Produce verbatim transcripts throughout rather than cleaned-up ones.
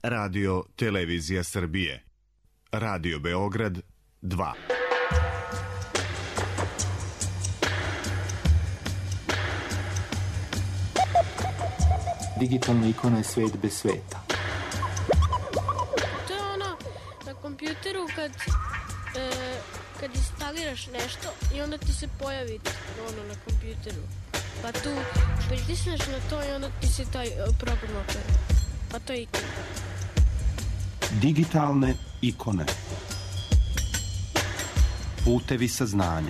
Radio Televizija Srbije. Radio Beograd dva. Digitalna ikona je svet bez sveta. To je ono na kompjuteru kad, e, kad instaliraš nešto i onda ti se pojavi ono na kompjuteru. Pa tu pritisneš na to i onda ti se taj program otvara. Pa to je ikona. Digitalne ikone. Putevi saznanja.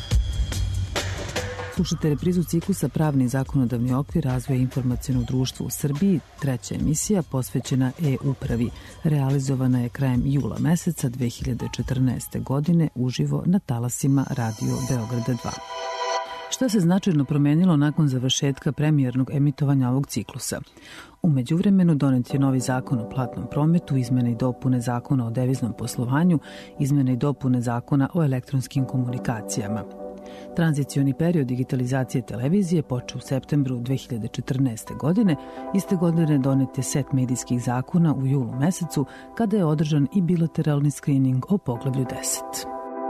Slušate reprizu ciklusa Pravni zakonodavni okvir razvoja informacionog društva u Srbiji, treća emisija posvećena e-upravi. Realizovana je krajem jula meseca dve hiljade četrnaeste. godine uživo na talasima Radio Beograda dva. Šta se značajno promenilo nakon završetka premijernog emitovanja ovog ciklusa? U međuvremenu donet je novi zakon o platnom prometu, izmene i dopune zakona o deviznom poslovanju, izmene i dopune zakona o elektronskim komunikacijama. Tranzicioni period digitalizacije televizije počeo u septembru dve hiljade četrnaeste. godine. Iste godine donet je set medijskih zakona u julu mesecu, kada je održan i bilateralni skrining o poglavlju deset.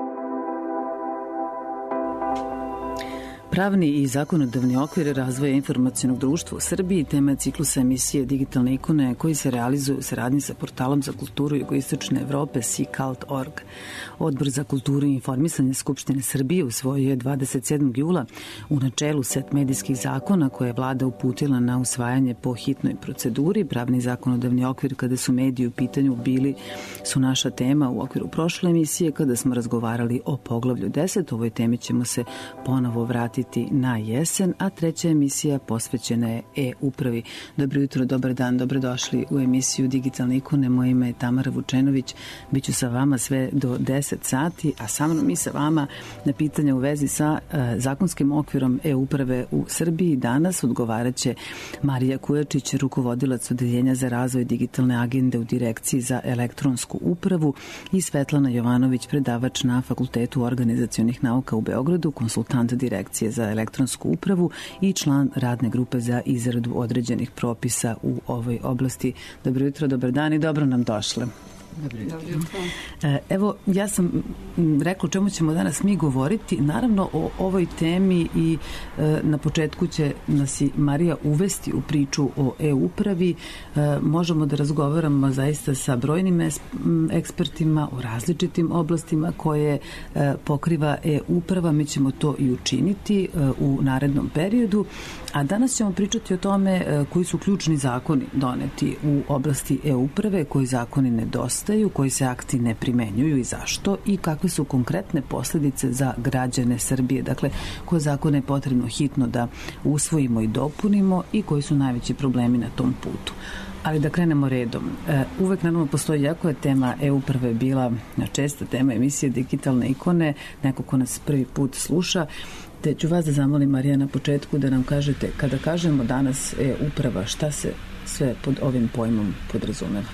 Pravni i zakonodavni okvir razvoja informacionog društva u Srbiji tema je ciklusa emisije Digitalne ikone koji se realizuju u saradnji sa portalom za kulturu jugoistočne Evrope C Cult tačka org. Odbor za kulturu i informisanje Skupštine Srbije usvojio je dvadeset sedmog jula u načelu set medijskih zakona koje je vlada uputila na usvajanje po hitnoj proceduri. Pravni zakonodavni okvir kada su mediji u pitanju bili su naša tema u okviru prošle emisije kada smo razgovarali o poglavlju deset. Ovoj temi ćemo se ponovo vratiti na jesen, a treća emisija posvećena je e-upravi. Dobro jutro, dobar dan, dobrodošli u emisiju Digitalne ikone. Moje ime je Tamara Vučenović. Biću sa vama sve do deset sati, a sa mnom i sa vama na pitanja u vezi sa uh, zakonskim okvirom e-uprave u Srbiji. Danas odgovarat će Marija Kujačić, rukovodilac Odeljenja za razvoj digitalne agende u Direkciji za elektronsku upravu, i Svetlana Jovanović, predavač na Fakultetu organizacionih nauka u Beogradu, konsultant Direkcije za elektronsku upravu i član radne grupe za izradu određenih propisa u ovoj oblasti. Dobro jutro, dobar dan i dobro nam došle. Dobro jutro. Evo, ja sam rekla o čemu ćemo danas mi govoriti. Naravno, o ovoj temi i e, na početku će nas i Marija uvesti u priču o e-upravi. E, možemo da razgovaramo zaista sa brojnim ekspertima o različitim oblastima koje e, pokriva e-uprava. Mi ćemo to i učiniti e, u narednom periodu. A danas ćemo pričati o tome e, koji su ključni zakoni doneti u oblasti e-uprave, koji zakoni nedostaju, koji se akti ne primenjuju i zašto, i kakve su konkretne posljedice za građane Srbije. Dakle, koje zakone je potrebno hitno da usvojimo i dopunimo i koji su najveći problemi na tom putu. Ali da krenemo redom. E, uvek naravno postoji, jako je tema e-uprave bila česta tema emisije Digitalne ikone, neko ko nas prvi put sluša. Te ću vas da zamolim, Marija, na početku da nam kažete, kada kažemo danas e-uprava, šta se sve pod ovim pojmom podrazumeva?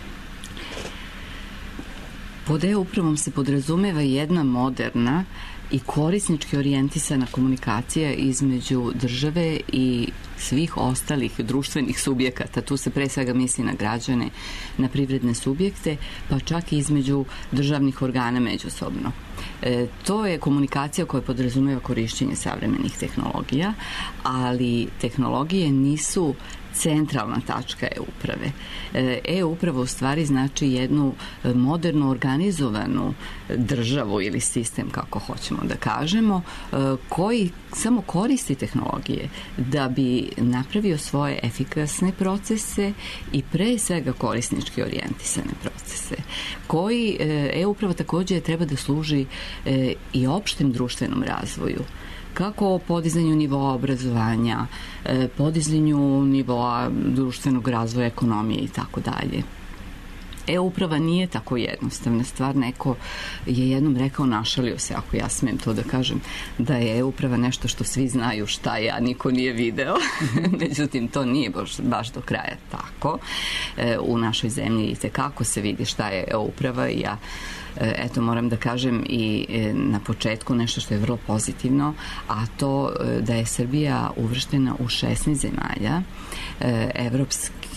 Pod e-upravom se podrazumeva jedna moderna i korisnički orijentisana komunikacija između države i svih ostalih društvenih subjekata. Tu se pre svega misli na građane, na privredne subjekte, pa čak i između državnih organa međusobno. E, to je komunikacija koja podrazumeva korišćenje savremenih tehnologija, ali tehnologije nisu centralna tačka e-uprave. E-uprava u stvari znači jednu moderno organizovanu državu ili sistem, kako hoćemo da kažemo, koji samo koristi tehnologije da bi napravio svoje efikasne procese i pre svega korisnički orijentisane procese, koji e-uprava takođe treba da služi i opštem društvenom razvoju, kako o podizanju nivoa obrazovanja, podizanju nivoa društvenog razvoja, ekonomije i tako dalje. E-uprava nije tako jednostavna stvar. Neko je jednom rekao, našalio se, ako ja smem to da kažem, da je e-uprava nešto što svi znaju šta je, a niko nije video. Međutim, to nije baš, baš do kraja tako. E, u našoj zemlji i tekako se vidi šta je e-uprava i ja eto moram da kažem i na početku nešto što je vrlo pozitivno, a to da je Srbija uvrštena u šesnaest zemalja evropske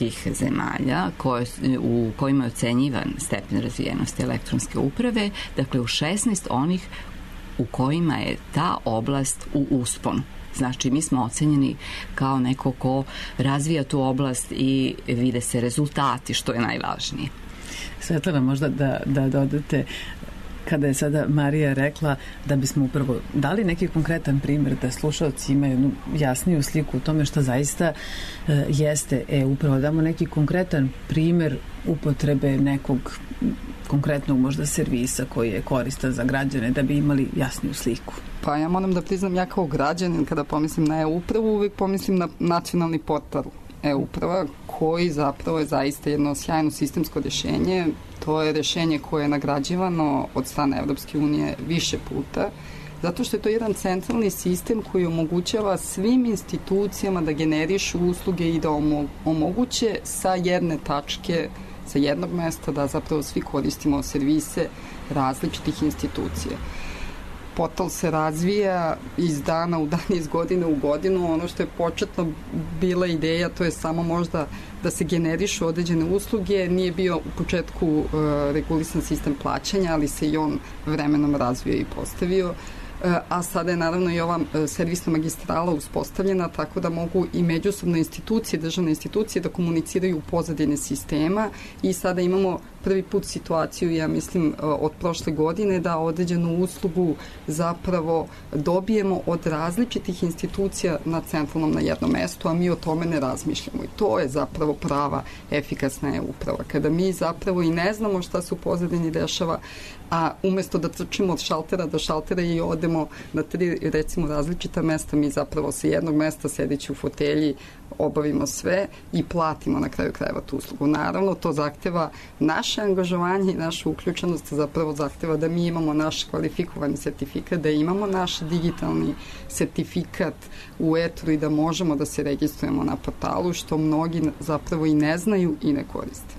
tih zemalja koje, u kojima je ocenjivan stepen razvijenosti elektronske uprave, dakle u šesnaest onih u kojima je ta oblast u usponu. Znači, mi smo ocenjeni kao neko ko razvija tu oblast i vide se rezultati, što je najvažnije. Svetlana, možda da, da dodate, kada je sada Marija rekla da bismo upravo dali neki konkretan primjer da slušalci imaju jednu jasniju sliku u tome što zaista e, jeste e-uprava, damo neki konkretan primjer upotrebe nekog konkretnog možda servisa koji je koristan za građane da bi imali jasniju sliku. Pa ja moram da priznam, ja kao građanin kada pomislim na e-upravu uvijek pomislim na nacionalni portal e-uprava koji zapravo je zaista jedno sjajno sistemsko rješenje. To je rješenje koje je nagrađivano od strane Evropske unije više puta, zato što je to jedan centralni sistem koji omogućava svim institucijama da generišu usluge i da omoguće sa jedne tačke, sa jednog mesta da zapravo svi koristimo servise različitih institucija. Portal se razvija iz dana u dan, iz godine u godinu. Ono što je početno bila ideja, to je samo možda da se generišu određene usluge. Nije bio u početku uh, regulisan sistem plaćanja, ali se i on vremenom razvio i postavio. A sada je naravno i ova servisna magistrala uspostavljena, tako da mogu i međusobne institucije, državne institucije da komuniciraju u pozadine sistema i sada imamo prvi put situaciju, ja mislim, od prošle godine da određenu uslugu zapravo dobijemo od različitih institucija na centralnom na jednom mestu, a mi o tome ne razmišljamo. I to je zapravo prava efikasna e-uprava. Kada mi zapravo i ne znamo šta se u pozadini dešava, a umesto da trčimo od šaltera do šaltera i odemo na tri, recimo, različita mesta, mi zapravo sa jednog mesta sedeći u fotelji obavimo sve i platimo na kraju krajeva tu uslugu. Naravno, to zahteva naše angažovanje i našu uključenost, zapravo zahteva da mi imamo naš kvalifikovani sertifikat, da imamo naš digitalni sertifikat u etru i da možemo da se registrujemo na portalu, što mnogi zapravo i ne znaju i ne koriste.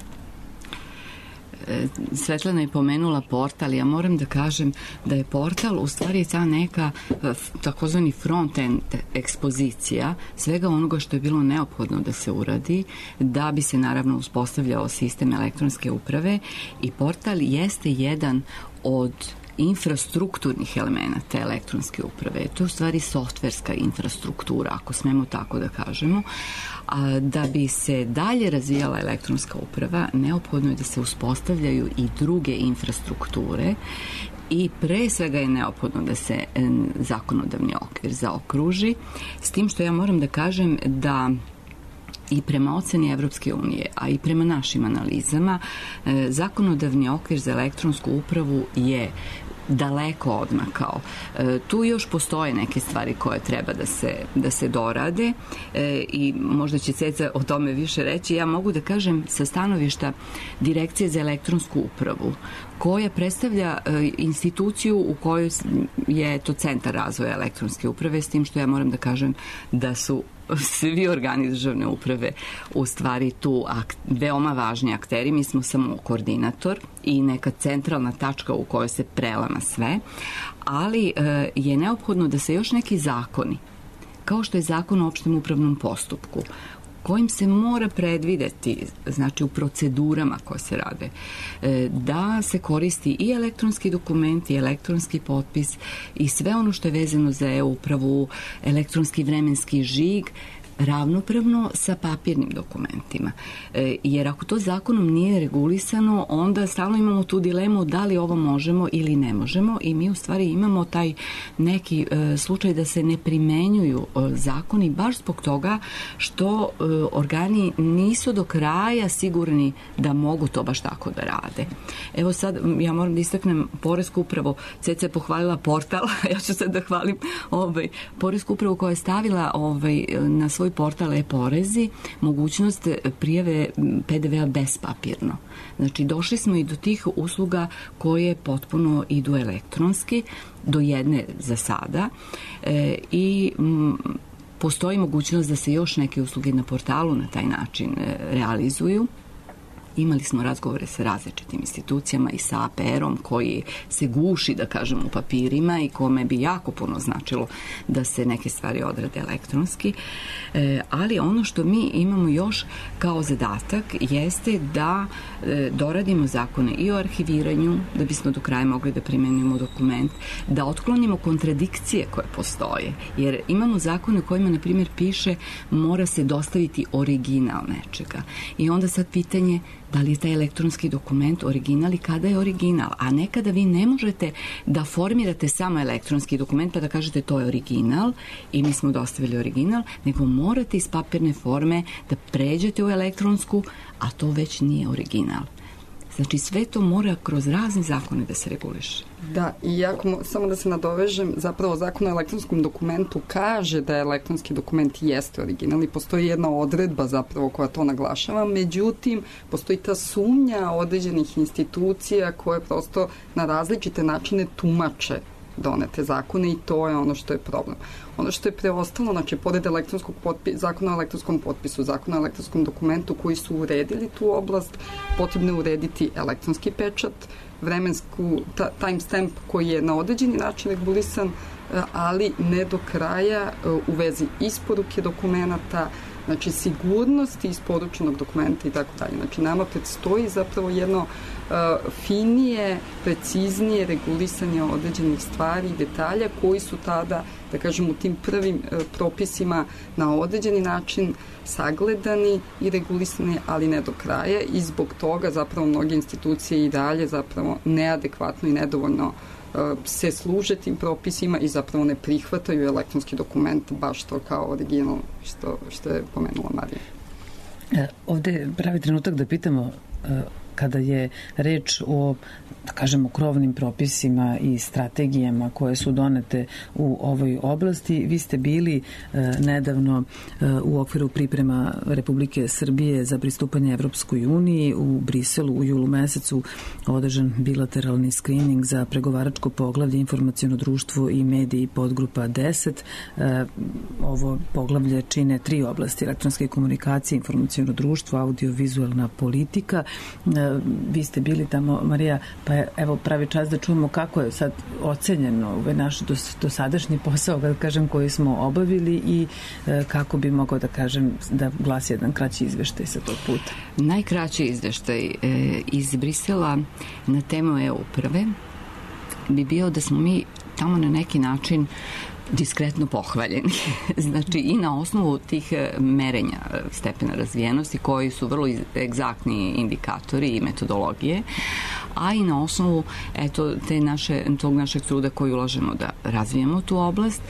Svetlana je pomenula portal. Ja moram da kažem da je portal u stvari ta neka takozvani front-end ekspozicija svega onoga što je bilo neophodno da se uradi da bi se naravno uspostavljao sistem elektronske uprave i portal jeste jedan od infrastrukturnih elemenata elektronske uprave. To je u stvari softverska infrastruktura, ako smemo tako da kažemo. A da bi se dalje razvijala elektronska uprava, neophodno je da se uspostavljaju i druge infrastrukture i pre svega je neophodno da se zakonodavni okvir zaokruži, s tim što ja moram da kažem da i prema oceni Evropske unije, a i prema našim analizama, zakonodavni okvir za elektronsku upravu je daleko odmakao. E, tu još postoje neke stvari koje treba da se, da se dorade e, i možda će Ceca o tome više reći. Ja mogu da kažem sa stanovišta Direkcije za elektronsku upravu, koja predstavlja e, instituciju u kojoj je to centar razvoja elektronske uprave, s tim što ja moram da kažem da su svi organi državne uprave u stvari tu ak- veoma važni akteri. Mi smo samo koordinator i neka centralna tačka u kojoj se prelama sve, ali e, je neophodno da se još neki zakoni, kao što je Zakon o opštem upravnom postupku, kojim se mora predvideti, znači u procedurama koje se rade, da se koristi i elektronski dokument i elektronski potpis i sve ono što je vezano za e-upravu, elektronski vremenski žig, ravnopravno sa papirnim dokumentima. E, jer ako to zakonom nije regulisano, onda stalno imamo tu dilemu da li ovo možemo ili ne možemo i mi u stvari imamo taj neki e, slučaj da se ne primenjuju e, zakoni baš zbog toga što e, organi nisu do kraja sigurni da mogu to baš tako da rade. Evo sad, ja moram da istaknem Poresku upravu. Ceca je pohvalila portal, ja ću sad da hvalim ovaj, Poresku upravu koja je stavila ovaj, na svoj portal e-porezi mogućnost prijave pe de vea bespapirno. Znači, došli smo i do tih usluga koje potpuno idu elektronski, do jedne za sada e, i m, postoji mogućnost da se još neke usluge na portalu na taj način e, realizuju. Imali smo razgovore sa različitim institucijama i sa A P R-om koji se guši, da kažem, u papirima i kome bi jako puno značilo da se neke stvari odrade elektronski. E, ali ono što mi imamo još kao zadatak jeste da e, doradimo zakone i o arhiviranju, da bismo do kraja mogli da primenimo dokument, da otklonimo kontradikcije koje postoje. Jer imamo zakone u kojima, na primjer, piše mora se dostaviti original nečega. I onda sad pitanje da li je taj elektronski dokument original i kada je original. A nekada vi ne možete da formirate samo elektronski dokument pa da kažete to je original i mi smo dostavili original, nego morate iz papirne forme da pređete u elektronsku, a to već nije original. Znači sve to mora kroz razne zakone da se reguliše. Da, i jako, samo da se nadovežem, zapravo zakon o elektronskom dokumentu kaže da je elektronski dokument jeste original i postoji jedna odredba zapravo koja to naglašava, međutim, postoji ta sumnja određenih institucija koje prosto na različite načine tumače donete zakone i to je ono što je problem. Ono što je preostalo, znači, pored elektronskog potpisa, zakona o elektronskom potpisu, zakona o elektronskom dokumentu koji su uredili tu oblast, potrebno je urediti elektronski pečat, vremensku ta, timestamp koji je na određeni način regulisan, ali ne do kraja u vezi isporuke dokumenata, znači sigurnosti isporučenog dokumenta i tako dalje. Znači nama predstoji zapravo jedno uh, finije, preciznije regulisanje određenih stvari i detalja koji su tada, da kažem, u tim prvim uh, propisima na određeni način sagledani i regulisani, ali ne do kraja i zbog toga zapravo mnoge institucije i dalje zapravo neadekvatno i nedovoljno se služe tim propisima i zapravo ne prihvataju elektronski dokument baš to kao original što, što je pomenula Marija. Ovde je pravi trenutak da pitamo kada je reč o, da kažemo, krovnim propisima i strategijama koje su donete u ovoj oblasti. Vi ste bili e, nedavno e, u okviru priprema Republike Srbije za pristupanje Evropskoj uniji u Briselu u julu mesecu održan bilateralni screening za pregovaračko poglavlje informaciono društvo i mediji podgrupa deset. E, ovo poglavlje čine tri oblasti: elektronske komunikacije, informaciono društvo, audiovizualna politika. E, vi ste bili tamo, Marija, pa je, evo, pravi čas da čujemo kako je sad ocenjeno ovaj naš dos, dosadašnji posao, da kažem, koji smo obavili i e, kako bi mogao da kažem da glasi jedan kraći izveštaj sa tog puta. Najkraći izveštaj e, iz Brisela na temu e-uprave bi bio da smo mi tamo na neki način diskretno pohvaljeni. Znači i na osnovu tih merenja stepena razvijenosti koji su vrlo egzaktni indikatori i metodologije, a i na osnovu eto, te naše, tog našeg truda koji ulažemo da razvijemo tu oblast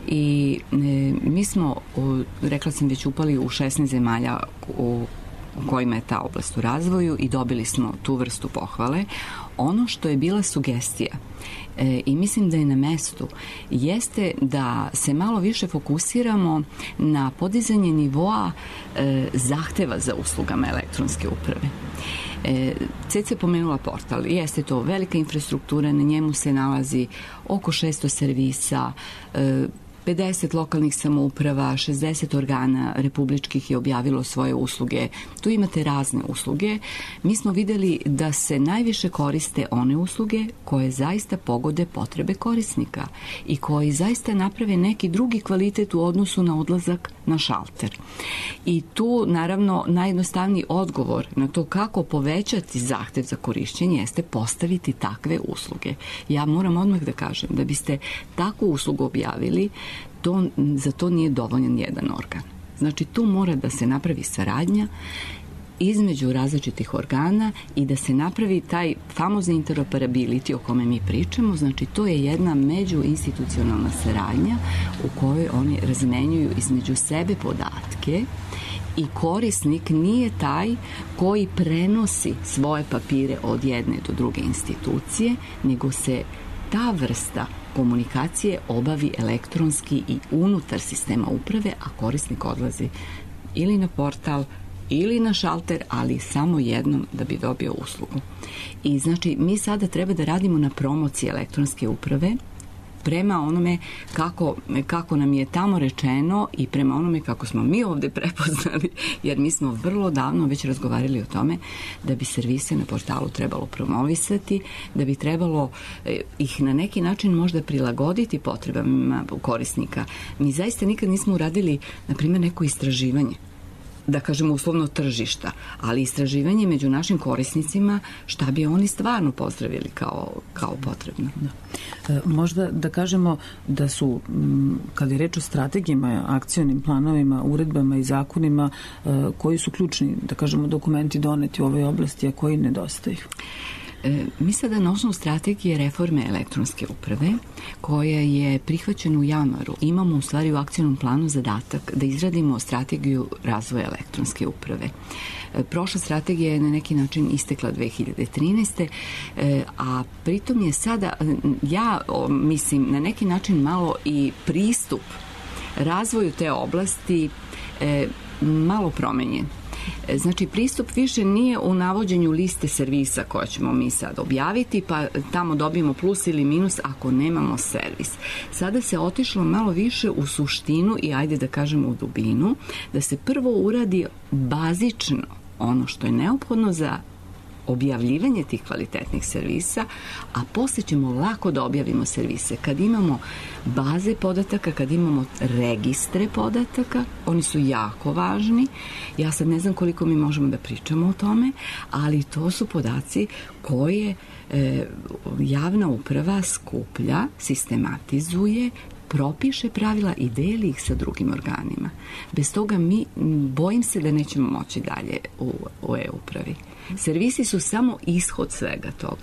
i e, mi smo, o, rekla sam, već upali u šesnaest zemalja u u kojima je ta oblast u razvoju i dobili smo tu vrstu pohvale. Ono što je bila sugestija e, i mislim da je na mestu jeste da se malo više fokusiramo na podizanje nivoa e, zahteva za uslugama elektronske uprave. E, C C pomenula portal. Jeste to velika infrastruktura, na njemu se nalazi oko šesto servisa, e, pedeset lokalnih samouprava, šezdeset organa republičkih je objavilo svoje usluge. Tu imate razne usluge. Mi smo videli da se najviše koriste one usluge koje zaista pogode potrebe korisnika i koji zaista naprave neki drugi kvalitet u odnosu na odlazak na šalter. I tu, naravno, najjednostavniji odgovor na to kako povećati zahtev za korišćenje jeste postaviti takve usluge. Ja moram odmah da kažem da biste takvu uslugu objavili, to, za to nije dovoljan jedan organ. Znači, tu mora da se napravi saradnja između različitih organa i da se napravi taj famozni interoperability o kome mi pričamo. Znači, to je jedna međuinstitucionalna saradnja u kojoj oni razmenjuju između sebe podatke i korisnik nije taj koji prenosi svoje papire od jedne do druge institucije, nego se ta vrsta komunikacije obavi elektronski i unutar sistema uprave, a korisnik odlazi ili na portal ili na šalter, ali samo jednom da bi dobio uslugu. I znači mi sada treba da radimo na promociji elektronske uprave prema onome kako, kako nam je tamo rečeno i prema onome kako smo mi ovde prepoznali, jer mi smo vrlo davno već razgovarali o tome da bi servise na portalu trebalo promovisati, da bi trebalo ih na neki način možda prilagoditi potrebama korisnika. Mi zaista nikad nismo uradili, na primjer, neko istraživanje, da kažemo uslovno tržišta, ali istraživanje među našim korisnicima šta bi oni stvarno pozdravili kao, kao potrebno. Da. E, možda da kažemo da su, m, kad je reč o strategijama, akcionim planovima, uredbama i zakonima, e, koji su ključni, da kažemo, dokumenti doneti u ovoj oblasti, a koji nedostaju? E, mi sada na osnovu strategije reforme elektronske uprave, koja je prihvaćena u januaru, imamo u stvari u akcijnom planu zadatak da izradimo strategiju razvoja elektronske uprave. E, prošla strategija je na neki način istekla dve hiljade trinaeste. E, a pritom je sada, ja o, mislim, na neki način malo i pristup razvoju te oblasti e, malo promenjen. Znači, pristup više nije u navođenju liste servisa koje ćemo mi sad objaviti, pa tamo dobijemo plus ili minus ako nemamo servis. Sada se otišlo malo više u suštinu i ajde da kažemo u dubinu, da se prvo uradi bazično ono što je neophodno za objavljivanje tih kvalitetnih servisa, a posle ćemo lako da objavimo servise. Kad imamo baze podataka, kad imamo registre podataka, oni su jako važni. Ja sad ne znam koliko mi možemo da pričamo o tome, ali to su podaci koje e, javna uprava skuplja, sistematizuje, propiše pravila i deli ih sa drugim organima. Bez toga mi, bojim se da nećemo moći dalje u, u e-upravi. Servisi su samo ishod svega toga.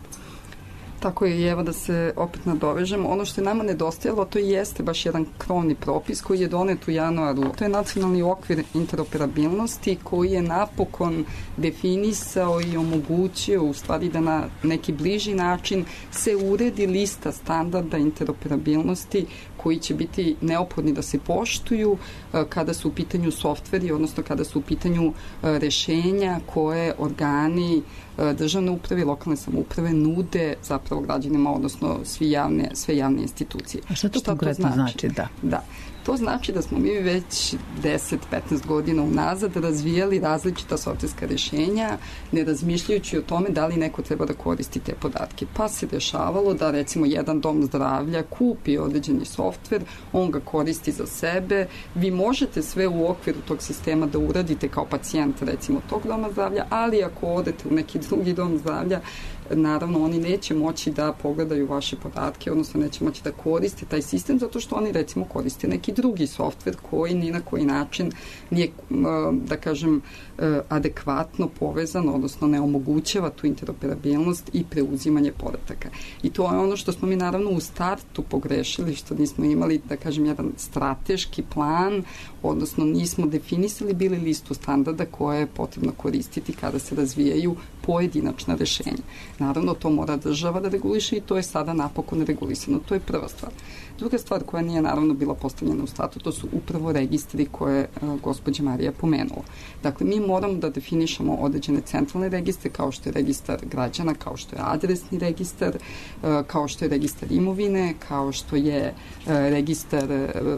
Tako je, i evo da se opet nadovežemo. Ono što je nama nedostajalo, to jeste baš jedan krovni propis koji je donet u januaru. To je nacionalni okvir interoperabilnosti koji je napokon definisao i omogućio u stvari da na neki bliži način se uredi lista standarda interoperabilnosti koji će biti neophodni da se poštuju kada su u pitanju softveri, odnosno kada su u pitanju rešenja koje organi državne uprave i lokalne samouprave nude zapravo građanima, odnosno svi javne, sve javne institucije. A šta to šta konkretno to znači? znači? Da. Da. To znači da smo mi već deset do petnaest godina unazad razvijali različita softverska rešenja, ne razmišljajući o tome da li neko treba da koristi te podatke. Pa se dešavalo da recimo jedan dom zdravlja kupi određeni softver, on ga koristi za sebe, vi možete sve u okviru tog sistema da uradite kao pacijent recimo tog doma zdravlja, ali ako odete u neki drugi dom zdravlja, naravno oni neće moći da pogledaju vaše podatke, odnosno neće moći da koriste taj sistem zato što oni recimo koriste neki drugi softver koji ni na koji način nije, da kažem, adekvatno povezan, odnosno ne omogućava tu interoperabilnost i preuzimanje podataka. I to je ono što smo mi naravno u startu pogrešili, što nismo imali, da kažem, jedan strateški plan, odnosno nismo definisali bili listu standarda koje je potrebno koristiti kada se razvijaju pojedinačna rešenja. Naravno, to mora država da reguliše i to je sada napokon regulisano. To je prva stvar. Druga stvar koja nije naravno bila postavljena u statu, to su upravo registri koje je gospođa Marija pomenula. Dakle, mi moramo da definišemo određene centralne registre, kao što je registar građana, kao što je adresni registar, kao što je registar imovine, kao što je registar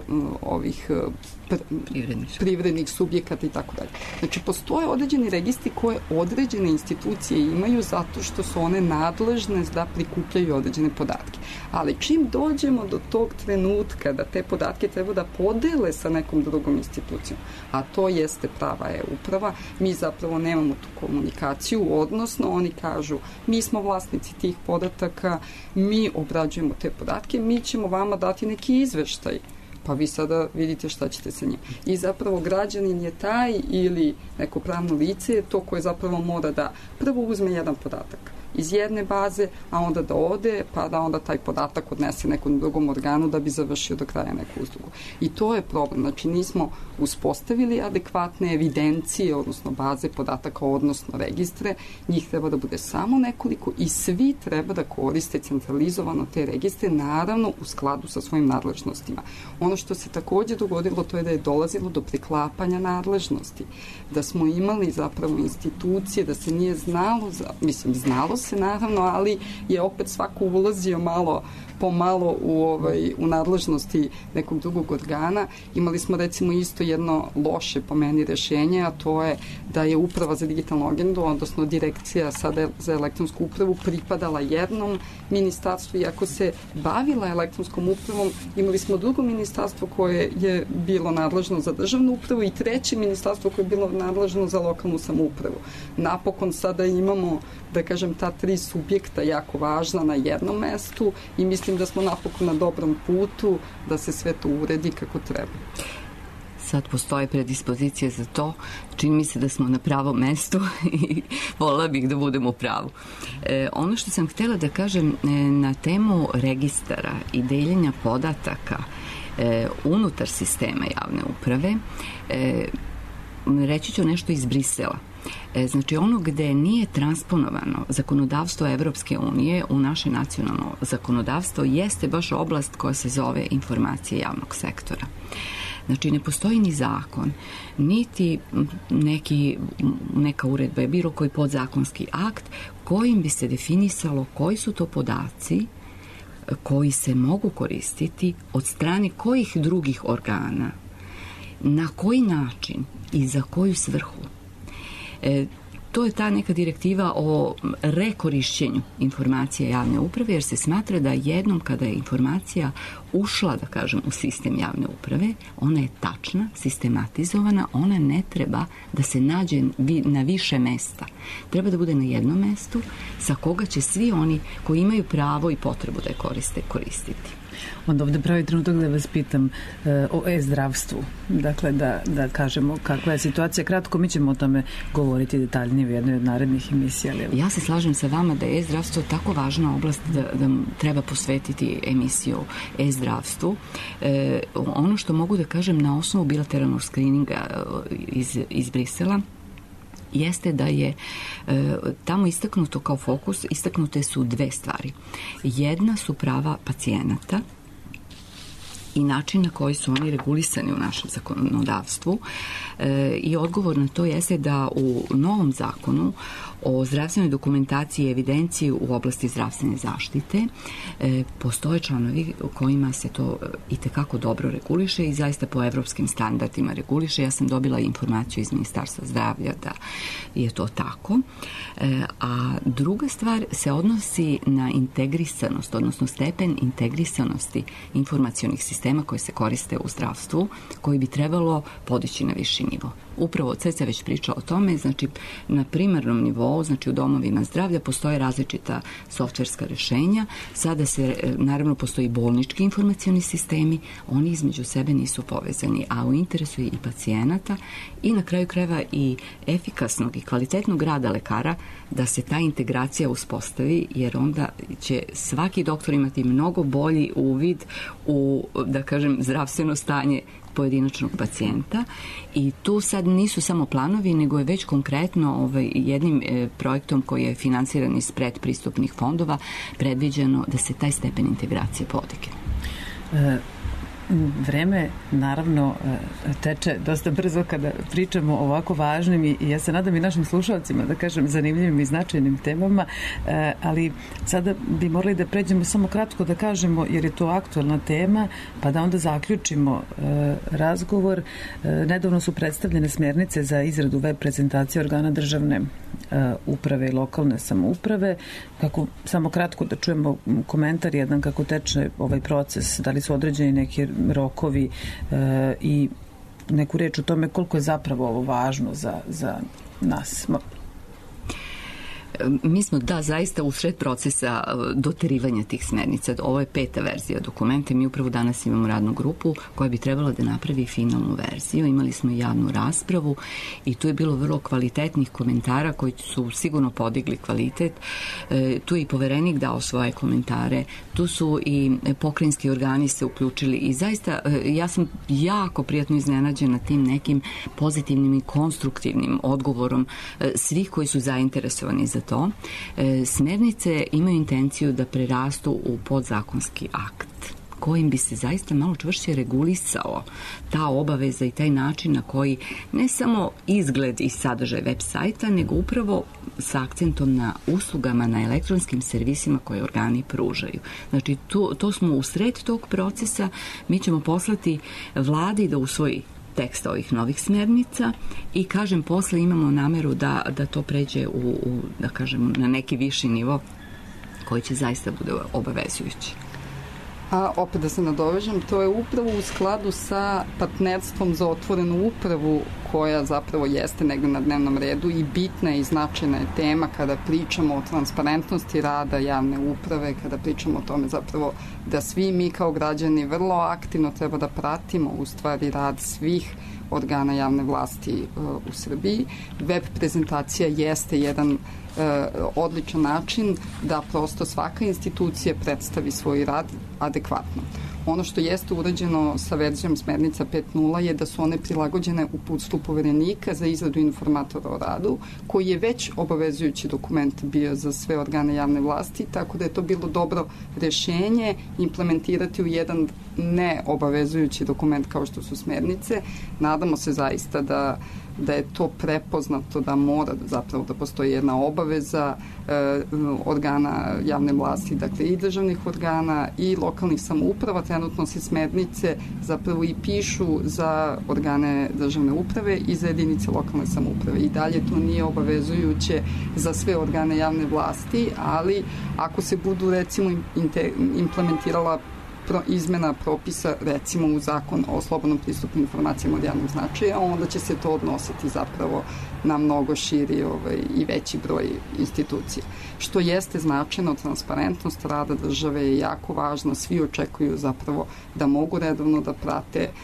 ovih privrednih, privrednih subjekata i tako dalje. Znači, postoje određeni registri koje određene institucije imaju zato što su one nadležne da prikupljaju određene podatke. Ali čim dođemo do tog trenutka da te podatke treba da podele sa nekom drugom institucijom, a to jeste prava e-uprava, mi zapravo nemamo tu komunikaciju, odnosno oni kažu mi smo vlasnici tih podataka, mi obrađujemo te podatke, mi ćemo vama dati neki izveštaj, pa vi sada vidite šta ćete sa njim. I zapravo građanin je taj ili neko pravno lice je to koje zapravo mora da prvo uzme jedan podatak iz jedne baze, a onda da ode, pa da onda taj podatak odnese nekom drugom organu da bi završio do kraja neku uslugu. I to je problem. Znači, nismo uspostavili adekvatne evidencije, odnosno baze podataka, odnosno registre. Njih treba da bude samo nekoliko i svi treba da koriste centralizovano te registre, naravno u skladu sa svojim nadležnostima. Ono što se takođe dogodilo, to je da je dolazilo do preklapanja nadležnosti. Da smo imali zapravo institucije, da se nije znalo, za, mislim, znalo se naravno, ali je opet svako ulazio malo pomalo u, ovaj, u nadležnosti nekog drugog organa. Imali smo recimo isto jedno loše po meni rešenje, a to je da je Uprava za digitalnu agendu, odnosno Direkcija sada za elektronsku upravu pripadala jednom ministarstvu, iako se bavila elektronskom upravom, imali smo drugo ministarstvo koje je bilo nadležno za državnu upravu i treće ministarstvo koje je bilo nadležno za lokalnu samoupravu. Napokon sada imamo, da kažem, ta tri subjekta jako važna na jednom mestu i mislim da smo napokon na dobrom putu da se sve to uredi kako treba. Sad postoje predispozicije za to. Čini mi se da smo na pravom mestu i volila bih da budemo u pravu. E, ono što sam htjela da kažem e, na temu registara i deljenja podataka e, unutar sistema javne uprave, e, reći ću nešto iz Brisela. E, znači ono gde nije transponovano zakonodavstvo Evropske unije u naše nacionalno zakonodavstvo jeste baš oblast koja se zove informacije javnog sektora. Znači, ne postoji ni zakon, niti neki, neka uredba, bilo koji podzakonski akt kojim bi se definisalo koji su to podaci koji se mogu koristiti od strane kojih drugih organa, na koji način i za koju svrhu. E, to je ta neka direktiva o rekorišćenju informacija javne uprave, jer se smatra da jednom kada je informacija ušla, da kažem, u sistem javne uprave, ona je tačna, sistematizovana, ona ne treba da se nađe na više mesta. Treba da bude na jednom mestu sa koga će svi oni koji imaju pravo i potrebu da je koriste, koristiti. Onda ovde pravi trenutak da vas pitam e, o e-zdravstvu. Dakle, da, da kažemo kakva je situacija. Kratko, mi ćemo o tome govoriti detaljnije u jednoj od narednih emisija. Ali... Ja se slažem sa vama da je e-zdravstvo tako važna oblast da, da treba posvetiti emisiju e-zdravstvu. E, ono što mogu da kažem na osnovu bilateralnog skrininga iz, iz Brisela jeste da je e, tamo istaknuto kao fokus, istaknute su dve stvari. Jedna su prava pacijenata i način na koji su oni regulisani u našem zakonodavstvu e, i odgovor na to jeste da u novom zakonu o zdravstvenoj dokumentaciji i evidenciji u oblasti zdravstvene zaštite e, postoje članovi u kojima se to itekako dobro reguliše i zaista po evropskim standardima reguliše. Ja sam dobila informaciju iz Ministarstva zdravlja da je to tako. E, a druga stvar se odnosi na integrisanost, odnosno stepen integrisanosti informacionih sistema koji se koriste u zdravstvu, koji bi trebalo podići na viši nivo. Upravo Ceca već priča o tome, znači na primarnom nivou, znači u domovima zdravlja postoje različita softverska rešenja, sada se, naravno, postoji bolnički informacioni sistemi, oni između sebe nisu povezani, a u interesu je i pacijenata i na kraju krajeva i efikasnog i kvalitetnog rada lekara da se ta integracija uspostavi, jer onda će svaki doktor imati mnogo bolji uvid u, da kažem, zdravstveno stanje pojedinačnog pacijenta i tu sad nisu samo planovi, nego je već konkretno ovaj, jednim e, projektom koji je finansiran iz predpristupnih fondova predviđeno da se taj stepen integracije podigne. E, vreme naravno teče dosta brzo kada pričamo o ovako važnim i ja se nadam i našim slušalcima, da kažem, zanimljivim i značajnim temama, ali sada bi morali da pređemo samo kratko da kažemo, jer je to aktualna tema, pa da onda zaključimo razgovor. Nedavno su predstavljene smernice za izradu web prezentacije organa državne uprave i lokalne samouprave. Kako, samo kratko da čujemo komentar jedan kako teče ovaj proces, da li su određeni neki rokovi e, i neku reč o tome koliko je zapravo ovo važno za, za nas. Mi smo, da, zaista u sred procesa doterivanja tih smernica. Ovo je peta verzija dokumenta. Mi upravo danas imamo radnu grupu koja bi trebala da napravi finalnu verziju. Imali smo javnu raspravu i tu je bilo vrlo kvalitetnih komentara koji su sigurno podigli kvalitet. E, tu je i poverenik dao svoje komentare. Tu su i pokrajinski organi se uključili i zaista ja sam jako prijatno iznenađena tim nekim pozitivnim i konstruktivnim odgovorom svih koji su zainteresovani za to. E, smernice imaju intenciju da prerastu u podzakonski akt kojim bi se zaista malo čvršće regulisao ta obaveza i taj način na koji ne samo izgled i sadržaj web sajta, nego upravo sa akcentom na uslugama, na elektronskim servisima koje organi pružaju. Znači, to, to smo u sred tog procesa, mi ćemo poslati vladi da usvoji tekst ovih novih smernica i, kažem, posle imamo nameru da, da to pređe u, u, da kažem, na neki viši nivo koji će zaista bude obavezujući. A opet da se nadovežem, to je upravo u skladu sa partnerstvom za otvorenu upravu koja zapravo jeste negde na dnevnom redu i bitna i značajna je tema kada pričamo o transparentnosti rada javne uprave, kada pričamo o tome zapravo da svi mi kao građani vrlo aktivno treba da pratimo u stvari rad svih organa javne vlasti uh, u Srbiji. Web prezentacija jeste jedan uh, odličan način da prosto svaka institucija predstavi svoj rad adekvatno. Ono što jeste urađeno sa verzijom smernica pet nula je da su one prilagođene uputstvu Poverenika za izradu informatora o radu, koji je već obavezujući dokument bio za sve organe javne vlasti, tako da je to bilo dobro rešenje implementirati u jedan neobavezujući dokument kao što su smernice. Nadamo se zaista da da je to prepoznato, da mora zapravo da postoji jedna obaveza e, organa javne vlasti, dakle i državnih organa i lokalnih samouprava. Trenutno se smernice zapravo i pišu za organe državne uprave i za jedinice lokalne samouprave. I dalje to nije obavezujuće za sve organe javne vlasti, ali ako se budu recimo implementirala izmena propisa recimo u zakon o slobodnom pristupu informacijama od javnog značaja, onda će se to odnositi zapravo na mnogo širi ovaj, i veći broj institucija. Što jeste značajno, transparentnost rada države je jako važna, svi očekuju zapravo da mogu redovno da prate e,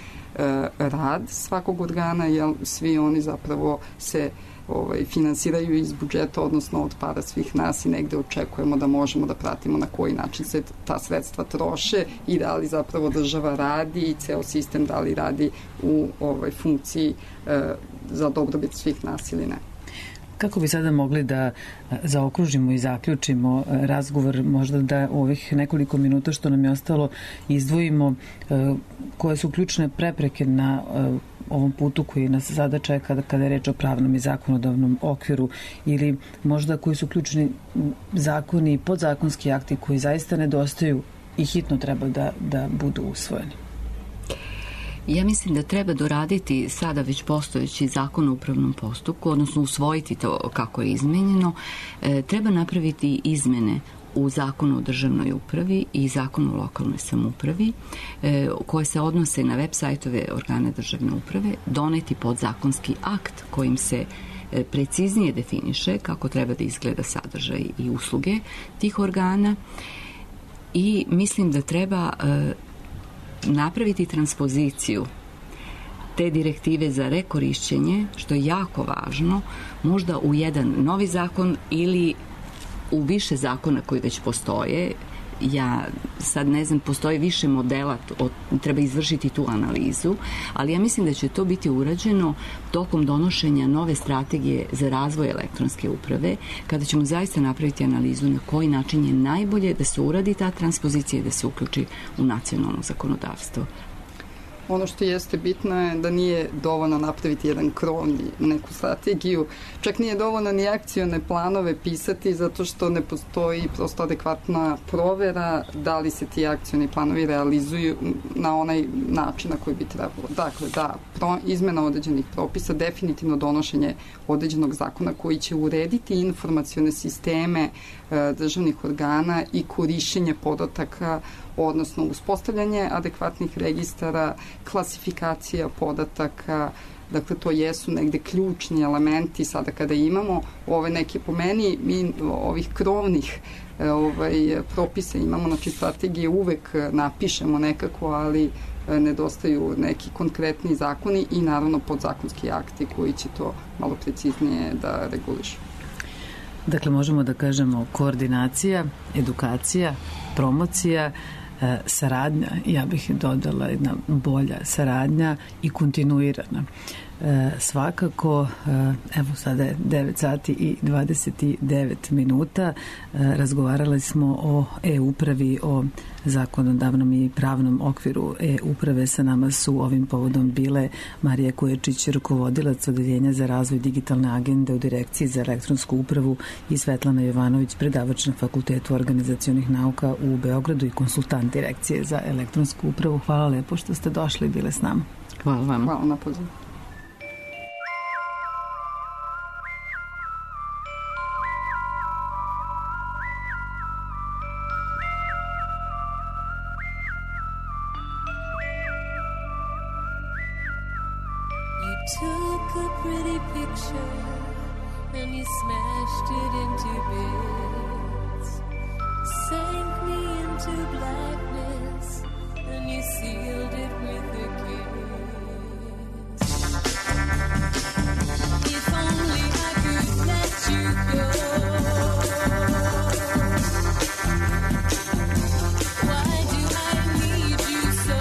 rad svakog organa, jer svi oni zapravo se ovaj, finansiraju iz budžeta, odnosno od para svih nas i negde očekujemo da možemo da pratimo na koji način se ta sredstva troše i da li zapravo država radi i ceo sistem da li radi u ovaj, funkciji e, za dobrobit svih nas ili ne. Kako bi sada mogli da zaokružimo i zaključimo razgovor, možda da u ovih nekoliko minuta što nam je ostalo izdvojimo koje su ključne prepreke na ovom putu koji nas sada čeka kada je reč o pravnom i zakonodavnom okviru, ili možda koji su ključni zakoni i podzakonski akti koji zaista nedostaju i hitno treba da, da budu usvojeni? Ja mislim da treba doraditi sada već postojeći zakon o upravnom postupku, odnosno usvojiti to kako je izmenjeno. E, treba napraviti izmene u zakonu o državnoj upravi i zakonu o lokalnoj samoupravi e, koje se odnose na web sajtove organa državne uprave, doneti podzakonski akt kojim se e, preciznije definiše kako treba da izgleda sadržaj i usluge tih organa, i mislim da treba e, napraviti transpoziciju te direktive za rekorišćenje, što je jako važno, možda u jedan novi zakon ili u više zakona koji već postoje. Ja sad ne znam, postoji više modela, treba izvršiti tu analizu, ali ja mislim da će to biti urađeno tokom donošenja nove strategije za razvoj elektronske uprave, kada ćemo zaista napraviti analizu na koji način je najbolje da se uradi ta transpozicija i da se uključi u nacionalno zakonodavstvo. Ono što jeste bitno je da nije dovoljno napraviti jedan krovni, neku strategiju, čak nije dovoljno ni akcione planove pisati, zato što ne postoji prosto adekvatna provera da li se ti akcioni planovi realizuju na onaj način na koji bi trebalo. Dakle, da, pro, izmena određenih propisa, definitivno donošenje određenog zakona koji će urediti informacione sisteme e, državnih organa i korišćenje podataka, odnosno uspostavljanje adekvatnih registara, klasifikacija podataka. Dakle, to jesu negde ključni elementi sada kada imamo ove neke, po meni, mi ovih krovnih ovaj, propisa imamo, znači strategije uvek napišemo nekako, ali nedostaju neki konkretni zakoni i naravno podzakonski akti koji će to malo preciznije da regulišu. Dakle, možemo da kažemo koordinacija, edukacija, promocija, saradnja, ja bih dodala jedna bolja saradnja i kontinuirana. E, svakako, e, evo sada je devet sati i dvadeset devet minuta, e, razgovarali smo o e-upravi, o zakonodavnom i pravnom okviru e-uprave. Sa nama su ovim povodom bile Marija Kuječić, rukovodilac Odeljenja za razvoj digitalne agende u Direkciji za elektronsku upravu, i Svetlana Jovanović, predavač na Fakultetu organizacionih nauka u Beogradu i konsultant Direkcije za elektronsku upravu. Hvala lepo što ste došli i bile s nama. Hvala vam. Hvala na pozivu. Took a pretty picture and you smashed it into bits, sank me into blackness and you sealed it with a kiss. If only I could let you go. Why do I need you so?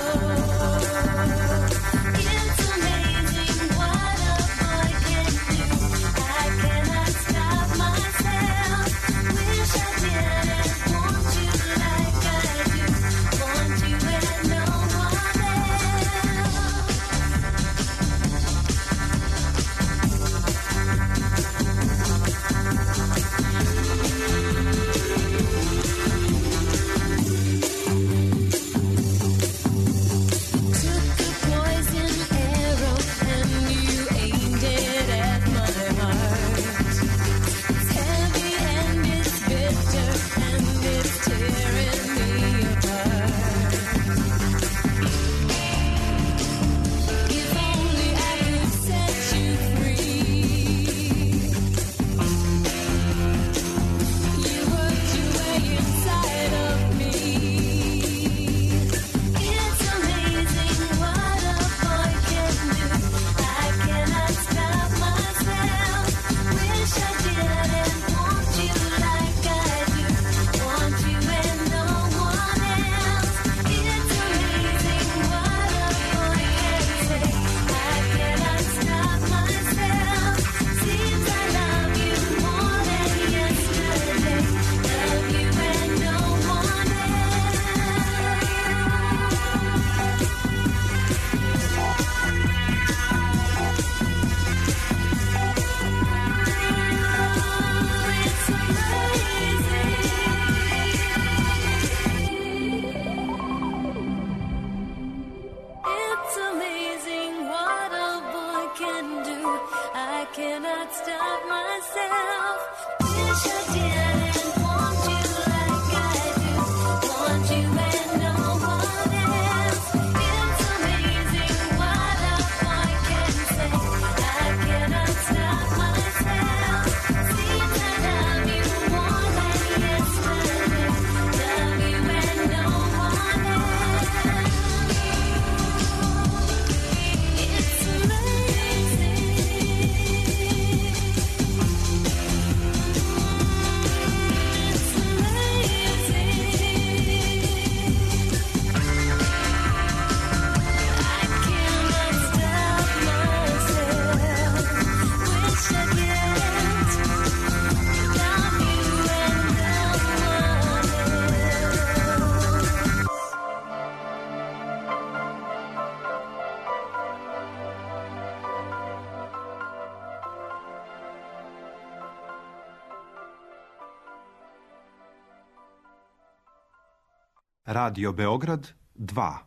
Radio Beograd dva.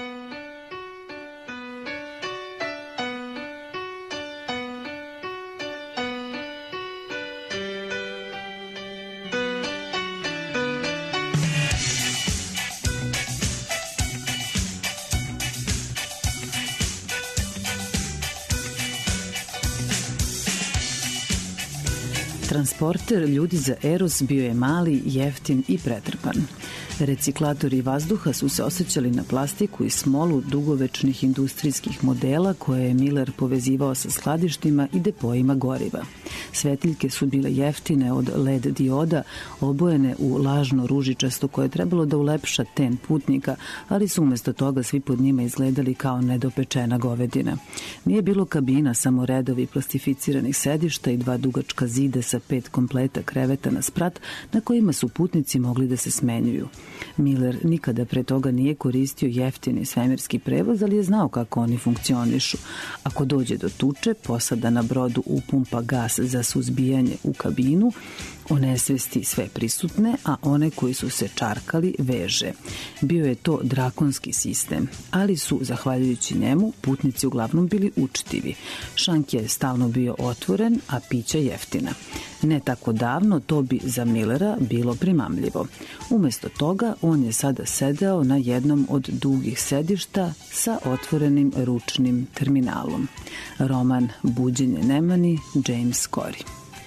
Transporter ljudi za Eros bio je mali, jeftin i pretrpan. Reciklatori vazduha su se osjećali na plastiku i smolu dugovečnih industrijskih modela koje je Miller povezivao sa skladištima i depojima goriva. Svetiljke su bile jeftine od L E D dioda, obojene u lažno ružičasto koje je trebalo da ulepša ten putnika, ali su umesto toga svi pod njima izgledali kao nedopečena govedina. Nije bilo kabina, samo redovi plastificiranih sedišta i dva dugačka zida sa pet kompleta kreveta na sprat na kojima su putnici mogli da se smenjuju. Miller nikada pre toga nije koristio jeftini svemirski prevoz, ali je znao kako oni funkcionišu. Ako dođe do tuče, posada na brodu upumpa gas za suzbijanje u kabinu, onesvesti sve prisutne, a one koji su se čarkali veže. Bio je to drakonski sistem, ali su, zahvaljujući njemu, putnici uglavnom bili učtivi. Šank je stalno bio otvoren, a pića jeftina. Ne tako davno to bi za Millera bilo primamljivo. Umesto toga, on je sada sedeo na jednom od dugih sedišta sa otvorenim ručnim terminalom. Roman Buđenje nemani, James Corey.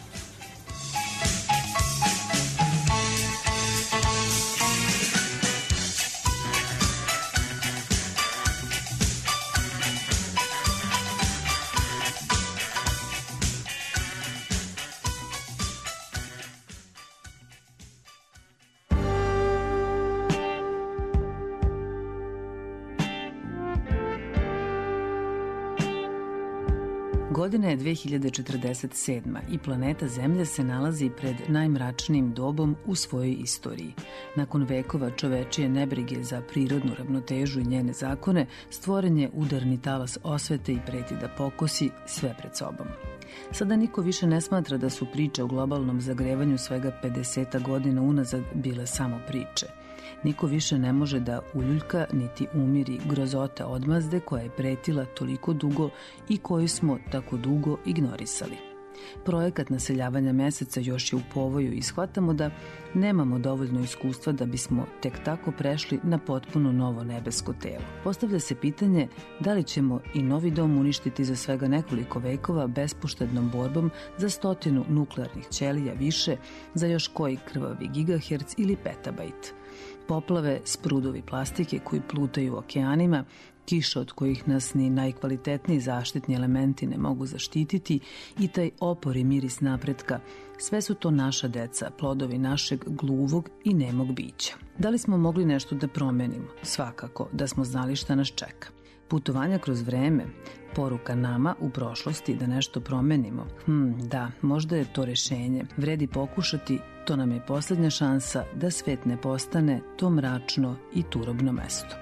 Godina je dve hiljade četrdeset sedma i planeta Zemlja se nalazi pred najmračnijim dobom u svojoj istoriji. Nakon vekova čovečije nebrige za prirodnu ravnotežu i njene zakone, stvoren je udarni talas osvete i preti da pokosi sve pred sobom. Sada niko više ne smatra da su priče o globalnom zagrevanju svega pedeset godina unazad bile samo priče. Niko više ne može da uljuljka niti umiri grozota odmazde koja je pretila toliko dugo i koju smo tako dugo ignorisali. Projekat naseljavanja meseca još je u povoju i shvatamo da nemamo dovoljno iskustva da bismo tek tako prešli na potpuno novo nebesko telo. Postavlja se pitanje da li ćemo i novi dom uništiti za svega nekoliko vekova bespoštednom borbom za stotinu nuklearnih ćelija više, za još koji krvavi gigaherc ili petabajt. Poplave, sprudovi plastike koji plutaju u okeanima, kiša od kojih nas ni najkvalitetniji zaštitni elementi ne mogu zaštititi i taj opor i miris napretka, sve su to naša deca, plodovi našeg gluvog i nemog bića. Da li smo mogli nešto da promenimo? Svakako, da smo znali šta nas čeka. Putovanja kroz vreme, poruka nama u prošlosti da nešto promenimo. Hm, da, možda je to rešenje. Vredi pokušati, to nam je poslednja šansa da svet ne postane to mračno i turobno mesto.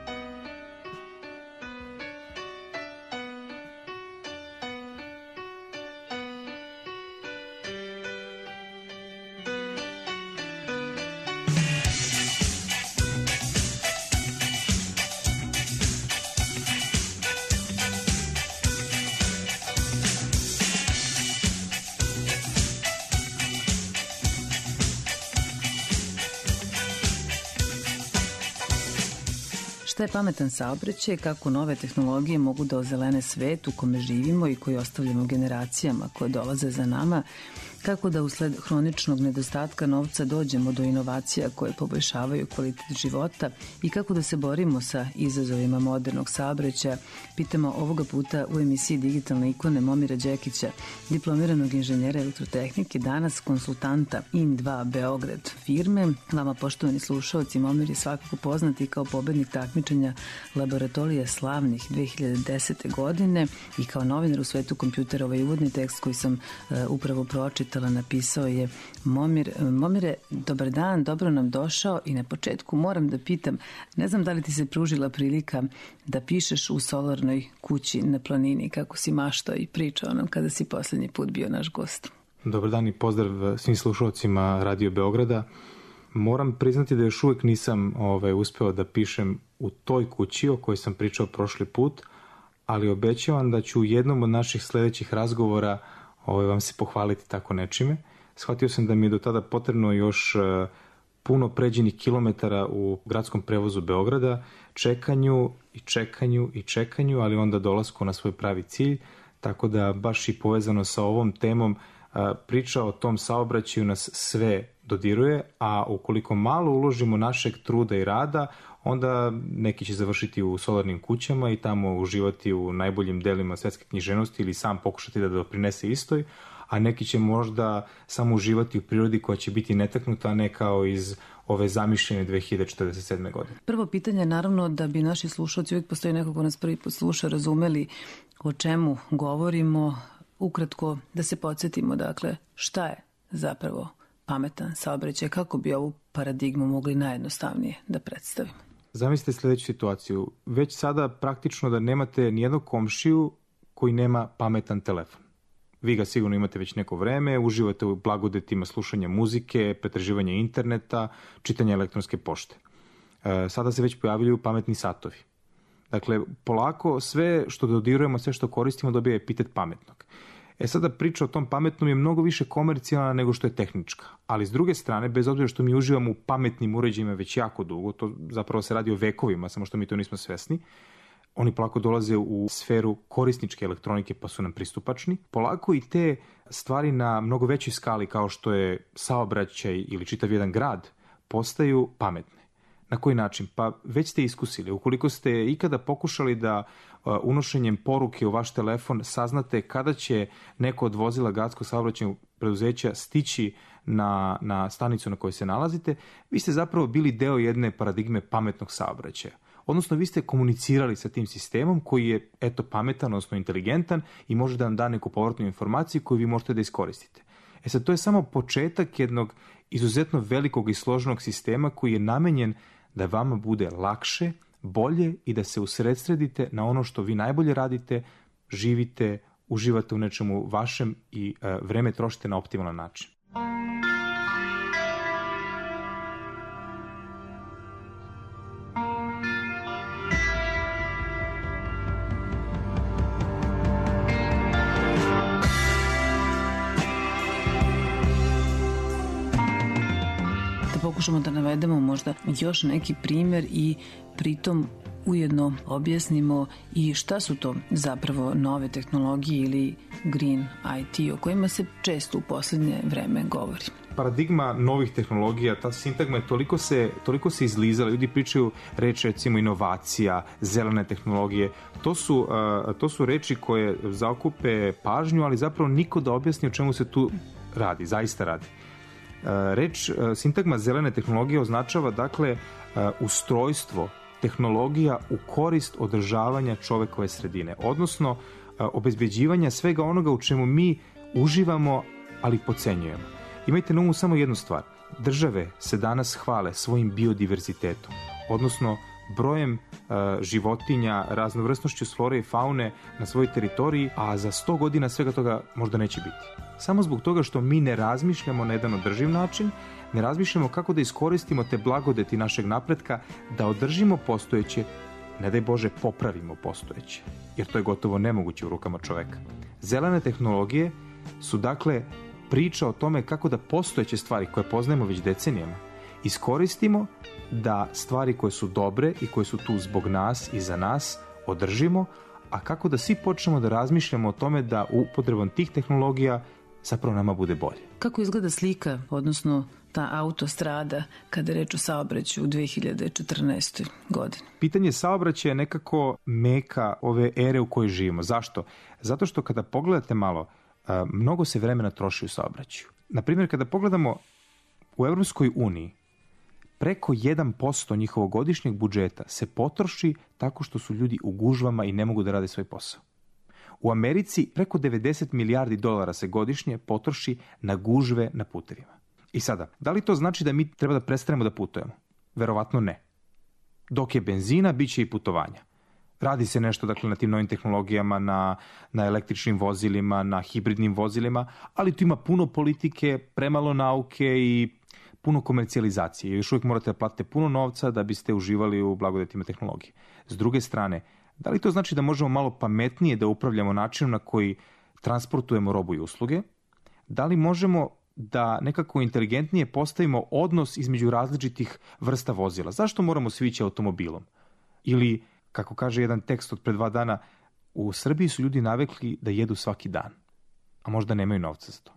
Šta je pametan saobraćaj, kako nove tehnologije mogu da ozelene svet u kome živimo i koji ostavljamo generacijama koje dolaze za nama, kako da usled hroničnog nedostatka novca dođemo do inovacija koje poboljšavaju kvalitet života i kako da se borimo sa izazovima modernog saobraćaja, pitamo ovoga puta u emisiji Digitalne ikone Momira Đekića, diplomiranog inženjera elektrotehnike, danas konsultanta I N dva Beograd firme. Vama, poštovani slušalci, Momir je svakako poznati kao pobednik takmičenja Laboratorije slavnih dve hiljade desete. godine i kao novinar u svetu kompjutera. Ovaj uvodni tekst koji sam uh, upravo pročitala napisao je Momir. Momire, dobar dan, dobro nam došao i na početku moram da pitam, ne znam da li ti se pružila prilika da pišeš u solarnoj kući na planini, kako si maštao i pričao nam kada si poslednji put bio naš gost. Dobar dan i pozdrav svim slušalcima Radio Beograda. Moram priznati da još uvijek nisam ovaj, uspeo da pišem u toj kući o kojoj sam pričao prošli put, ali obećavam da ću u jednom od naših sledećih razgovora ovaj, vam se pohvaliti tako nečime. Shvatio sam da mi je do tada potrebno još uh, puno pređenih kilometara u gradskom prevozu Beograda, čekanju i čekanju i čekanju, ali onda dolasku na svoj pravi cilj, tako da baš i povezano sa ovom temom uh, priča o tom saobraćaju nas sve dodiruje, a ukoliko malo uložimo našeg truda i rada, onda neki će završiti u solarnim kućama i tamo uživati u najboljim delima svetske književnosti ili sam pokušati da doprinese istoj, a neki će možda samo uživati u prirodi koja će biti netaknuta, a ne kao iz ove zamišljene dve hiljade četrdeset sedme. godine. Prvo pitanje je naravno da bi naši slušalci, uvijek postoji neko ko nas prvi put sluša, razumeli o čemu govorimo. Ukratko da se podsjetimo, dakle, šta je zapravo pametan saobraćaj, kako bi ovu paradigmu mogli najjednostavnije da predstavimo. Zamislite sljedeću situaciju. Već sada praktično da nemate nijednog komšiju koji nema pametan telefon. Vi ga sigurno imate već neko vreme, uživate u blagodetima slušanja muzike, pretraživanja interneta, čitanja elektronske pošte. E, sada se već pojavljaju pametni satovi. Dakle, polako sve što dodirujemo, sve što koristimo dobija epitet pametnog. E sada priča o tom pametnom je mnogo više komercijalna nego što je tehnička. Ali s druge strane, bez obzira što mi uživamo u pametnim uređajima već jako dugo, to zapravo se radi o vekovima, samo što mi to nismo svesni, oni polako dolaze u sferu korisničke elektronike pa su nam pristupačni. Polako i te stvari na mnogo većoj skali kao što je saobraćaj ili čitav jedan grad postaju pametne. Na koji način? Pa već ste iskusili. Ukoliko ste ikada pokušali da uh, unošenjem poruke u vaš telefon saznate kada će neko od vozila gradskog saobraćajnog preduzeća stići na, na stanicu na kojoj se nalazite, vi ste zapravo bili deo jedne paradigme pametnog saobraćaja. Odnosno, vi ste komunicirali sa tim sistemom koji je, eto, pametan, odnosno inteligentan i može da vam da neku povratnu informaciju koju vi možete da iskoristite. E sad, to je samo početak jednog izuzetno velikog i složenog sistema koji je namenjen da vama bude lakše, bolje i da se usredsredite na ono što vi najbolje radite, živite, uživate u nečemu vašem i e, vreme trošite na optimalan način. Pokušamo da navedemo možda još neki primjer i pritom ujedno objasnimo i šta su to zapravo nove tehnologije ili green I T o kojima se često u posljednje vreme govori. Paradigma novih tehnologija, ta sintagma je toliko se, toliko se izlizala. Ljudi pričaju reči recimo inovacija, zelene tehnologije. To su, uh, to su reči koje zaokupe pažnju, ali zapravo niko da objasni o čemu se tu radi, zaista radi. Reč, sintagma zelene tehnologije označava dakle ustrojstvo tehnologija u korist održavanja čovekove sredine, odnosno obezbeđivanja svega onoga u čemu mi uživamo, ali podcenjujemo. Imajte na umu samo jednu stvar. Države se danas hvale svojim biodiverzitetom, odnosno brojem uh, životinja, raznovrsnošću flore i faune na svojoj teritoriji, a za sto godina svega toga možda neće biti. Samo zbog toga što mi ne razmišljamo na jedan održiv način, ne razmišljamo kako da iskoristimo te blagodeti našeg napretka, da održimo postojeće, ne daj Bože popravimo postojeće, jer to je gotovo nemoguće u rukama čoveka. Zelene tehnologije su dakle priča o tome kako da postojeće stvari koje poznajemo već decenijama iskoristimo da stvari koje su dobre i koje su tu zbog nas i za nas održimo, a kako da svi počnemo da razmišljamo o tome da upotrebom tih tehnologija zapravo nama bude bolje. Kako izgleda slika, odnosno ta autostrada kada je reč o saobraćaju u dve hiljade četrnaestoj. godini? Pitanje saobraćaja je nekako meka ove ere u kojoj živimo. Zašto? Zato što kada pogledate malo, mnogo se vremena troši u saobraćaju. Naprimjer, kada pogledamo u Evropskoj uniji, preko jedan posto njihovog godišnjeg budžeta se potroši tako što su ljudi u gužvama i ne mogu da rade svoj posao. U Americi preko devedeset milijardi dolara se godišnje potroši na gužve na putevima. I sada, da li to znači da mi treba da prestanemo da putujemo? Verovatno ne. Dok je benzina, bit će i putovanja. Radi se nešto dakle na tim novim tehnologijama, na, na električnim vozilima, na hibridnim vozilima, ali tu ima puno politike, premalo nauke i puno komercijalizacije. Još uvijek morate da platite puno novca da biste uživali u blagodetima tehnologije. S druge strane, da li to znači da možemo malo pametnije da upravljamo načinom na koji transportujemo robu i usluge? Da li možemo da nekako inteligentnije postavimo odnos između različitih vrsta vozila? Zašto moramo svi ići automobilom? Ili, kako kaže jedan tekst od pre dva dana, u Srbiji su ljudi navikli da jedu svaki dan, a možda nemaju novca za to.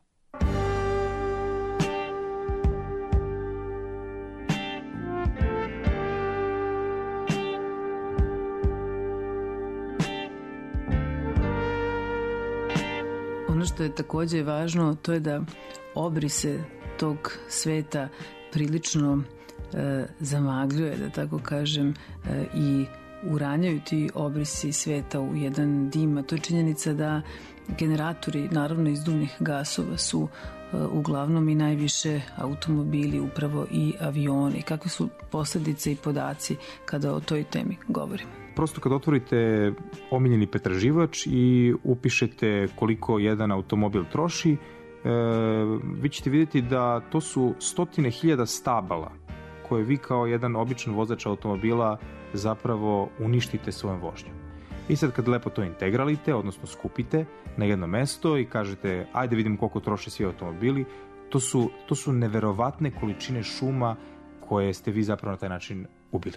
Ono ono što je takođe važno, to je da obrise tog sveta prilično e, zamagljuje, da tako kažem, e, i uranjaju ti obrisi sveta u jedan dim, a to je činjenica da generatori, naravno izduvnih gasova, su e, uglavnom i najviše automobili, upravo i avioni. Kakve su posljedice i podaci kada o toj temi govorimo? Prosto kad otvorite omiljeni pretraživač i upišete koliko jedan automobil troši, e, vi ćete vidjeti da to su stotine hiljada stabala koje vi kao jedan običan vozač automobila zapravo uništite svojom vožnjom. I sad kad lepo to integralite, odnosno skupite na jedno mesto i kažete ajde vidim koliko troše svi automobili, to su, to su neverovatne količine šuma koje ste vi zapravo na taj način ubili.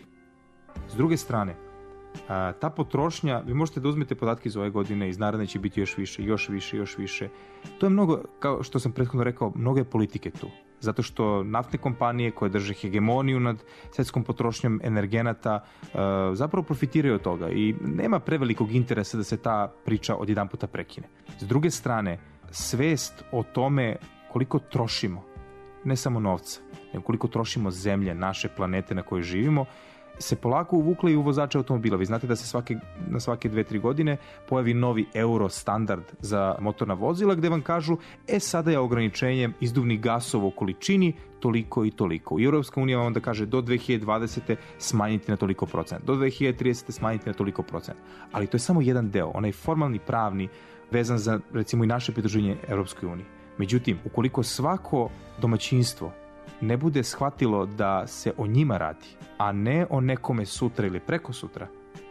S druge strane, a, ta potrošnja, vi možete da uzmete podatke iz ove godine, iz naredne će biti još više, još više, još više. To je mnogo, kao što sam prethodno rekao, mnogo je politike tu. Zato što naftne kompanije koje drže hegemoniju nad svjetskom potrošnjom energenata zapravo profitiraju od toga i nema prevelikog interesa da se ta priča odjedanputa prekine. S druge strane, svest o tome koliko trošimo, ne samo novca, nego koliko trošimo zemlje, naše planete na kojoj živimo, se polako uvukla i u vozače automobila. Vi znate da se svake, na svake dve, tri godine pojavi novi euro standard za motorna vozila gde vam kažu, e sada je ograničenje izduvnih gasova u količini toliko i toliko. I Europska unija vam onda kaže do dve hiljade dvadesete smanjiti na toliko procent, do dve hiljade tridesete smanjiti na toliko procent. Ali to je samo jedan deo, onaj formalni, pravni, vezan za recimo i naše pridruženje Europskoj uniji. Međutim, ukoliko svako domaćinstvo ne bude shvatilo da se o njima radi, a ne o nekome sutra ili preko sutra,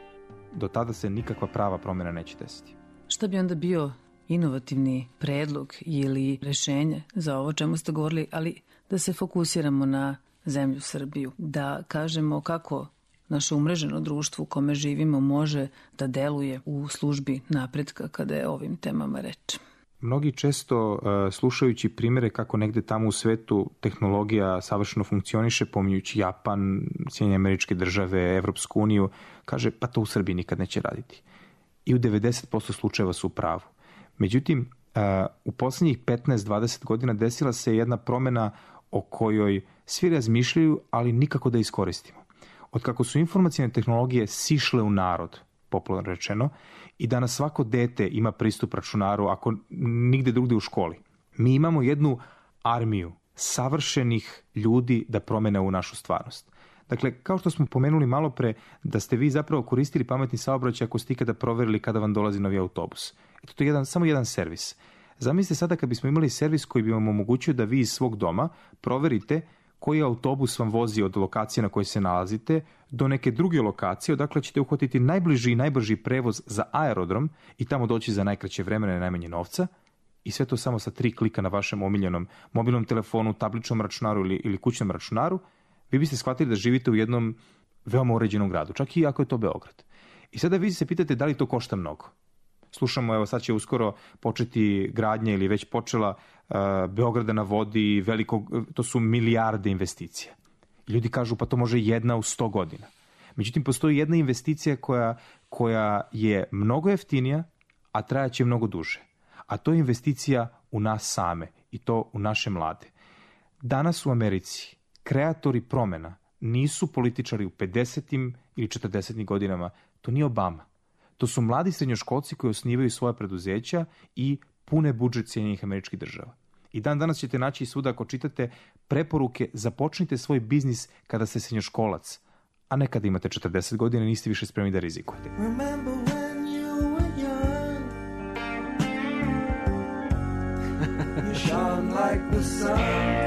do tada se nikakva prava promjena neće desiti. Šta bi onda bio inovativni predlog ili rešenje za ovo čemu ste govorili, ali da se fokusiramo na zemlju Srbiju, da kažemo kako naše umreženo društvo u kome živimo može da deluje u službi napretka kada je o ovim temama reč? Mnogi često uh, slušajući primjere kako negde tamo u svetu tehnologija savršeno funkcioniše, pominjući Japan, Sjedinjene Američke Države, Evropsku uniju, kaže pa to u Srbiji nikad neće raditi. I u devedeset posto slučajeva su u pravu. Međutim, uh, u posljednjih petnaest do dvadeset godina desila se jedna promjena o kojoj svi razmišljaju, ali nikako da iskoristimo. Od kako su informacijne tehnologije sišle u narod, popularno rečeno, i danas svako dete ima pristup računaru, ako nigde drugde u školi. Mi imamo jednu armiju savršenih ljudi da promene u našu stvarnost. Dakle, kao što smo pomenuli malo pre, da ste vi zapravo koristili pametni saobraćaj ako ste ikada proverili kada vam dolazi novi autobus. Eto, to je jedan, samo jedan servis. Zamislite sada kad bismo imali servis koji bi vam omogućio da vi iz svog doma proverite koji autobus vam vozi od lokacije na kojoj se nalazite do neke druge lokacije, odakle ćete uhvatiti najbliži i najbrži prevoz za aerodrom i tamo doći za najkraće vremena i najmanje novca, i sve to samo sa tri klika na vašem omiljenom mobilnom telefonu, tabličnom računaru ili, ili kućnom računaru, vi biste shvatili da živite u jednom veoma uređenom gradu, čak i ako je to Beograd. I sada vi se pitate da li to košta mnogo. Slušamo, evo sad će uskoro početi gradnja ili već počela uh, Beograda na vodi, velikog, to su milijarde investicija. I ljudi kažu pa to može jedna u sto godina. Međutim, postoji jedna investicija koja, koja je mnogo jeftinija, a trajaće mnogo duže. A to je investicija u nas same i to u naše mlade. Danas u Americi kreatori promjena nisu političari u pedesetim ili četrdesetim godinama, to nije Obama. To su mladi srednjoškolci koji osnivaju svoja preduzeća i pune budžet Sjedinjenih Američkih Država. I dan danas ćete naći svuda ako čitate preporuke započnite svoj biznis kada ste srednjoškolac, a ne kada imate četrdeset godina i niste više spremni da rizikujete. Remember when you were young, you shone like the sun.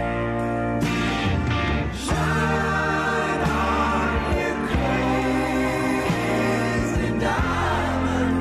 Shine on, you crazy diamond.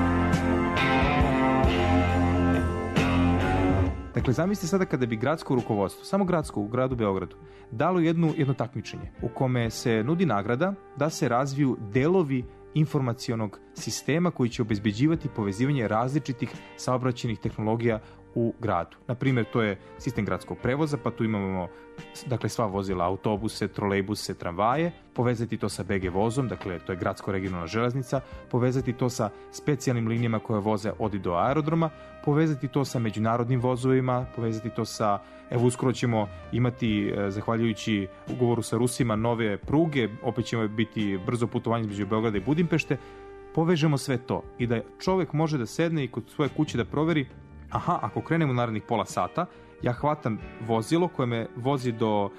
Dakle, zamislite sada kada bi gradsko rukovodstvo, samo gradsko u gradu Beogradu, dalo jednu, jedno takmičenje u kome se nudi nagrada da se razviju delovi informacionog sistema koji će obezbeđivati povezivanje različitih saobraćajnih tehnologija u gradu. Na primjer, to je sistem gradskog prevoza, pa tu imamo dakle sva vozila, autobuse, trolejbuse, tramvaje, povezati to sa B G vozom, dakle to je gradsko-regionalna železnica, povezati to sa specijalnim linijama koje voze od i do aerodroma, povezati to sa međunarodnim vozovima, povezati to sa, evo uskoro ćemo imati, zahvaljujući ugovoru sa Rusima, nove pruge, opet ćemo biti brzo putovanje između Beograda i Budimpešte, povežemo sve to i da čovjek može da sedne i kod svoje kuće da proveri, aha, ako krenemo u narednih pola sata, ja hvatam vozilo koje me vozi do uh,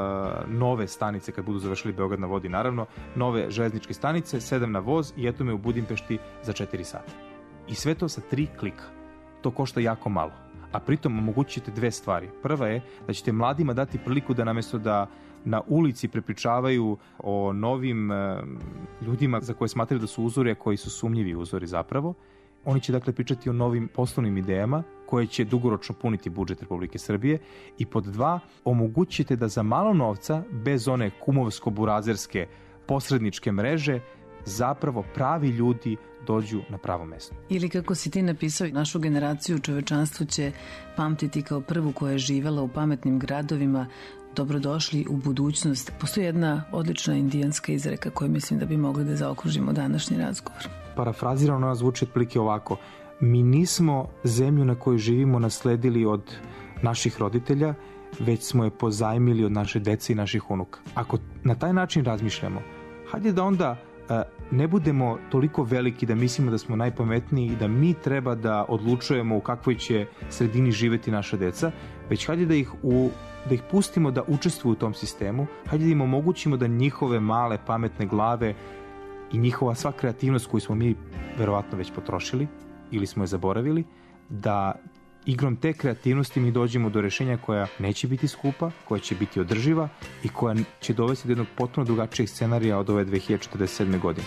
nove stanice, kad budu završili Beograd na vodi, naravno, nove železničke stanice, sedam na voz i eto me u Budimpešti za četiri sata. I sve to sa tri klika. To košta jako malo. A pritom omogućite dve stvari. Prva je da ćete mladima dati priliku da namjesto da na ulici prepričavaju o novim uh, ljudima za koje smatraju da su uzori, a koji su sumnjivi uzori zapravo, oni će dakle pričati o novim poslovnim idejama koje će dugoročno puniti budžet Republike Srbije i pod dva, omogućite da za malo novca, bez one kumovsko-burazerske posredničke mreže, zapravo pravi ljudi dođu na pravo mesto. Ili kako si ti napisao, našu generaciju čovečanstvo će pamtiti kao prvu koja je živela u pametnim gradovima. Dobrodošli u budućnost. Postoji jedna odlična indijanska izreka koju mislim da bi mogli da zaokružimo današnji razgovor. Parafrazirano ona zvuči otprilike ovako: mi nismo zemlju na kojoj živimo nasledili od naših roditelja, već smo je pozajmili od naše dece i naših unuka. Ako na taj način razmišljamo, hajde da onda ne budemo toliko veliki da mislimo da smo najpametniji i da mi treba da odlučujemo u kakvoj će sredini živeti naša deca, već hajde da ih, u, da ih pustimo da učestvuju u tom sistemu, hajde da im omogućimo da njihove male pametne glave i njihova sva kreativnost koju smo mi verovatno već potrošili ili smo je zaboravili, da igrom te kreativnosti mi dođemo do rešenja koja neće biti skupa, koja će biti održiva i koja će dovesti do jednog potpuno drugačijeg scenarija od ove dve hiljade četrdeset sedme. godine.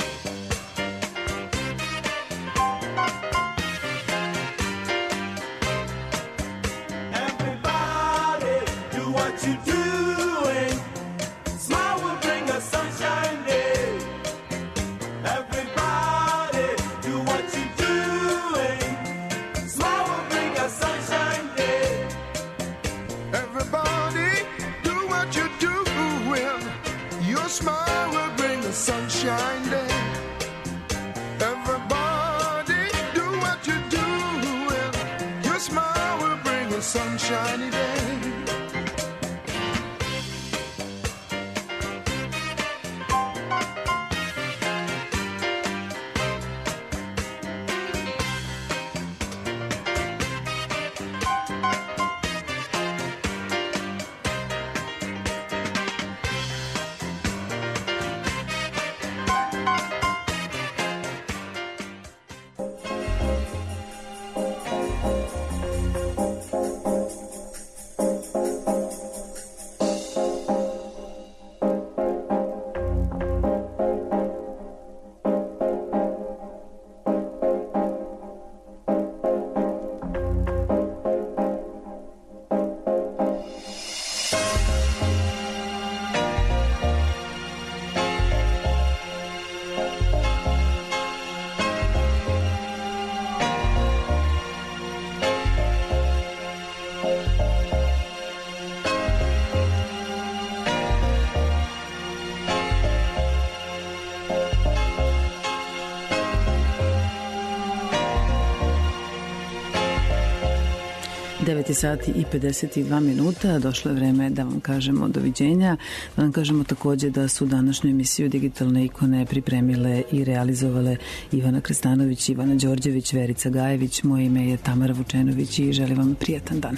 devet sati i pedeset dva minuta, došlo je vreme da vam kažemo doviđenja, da vam kažemo također da su današnju emisiju Digitalne ikone pripremile i realizovale Ivana Krstanović, Ivana Đorđević, Verica Gajević, moje ime je Tamara Vučenović i želim vam prijatan dan.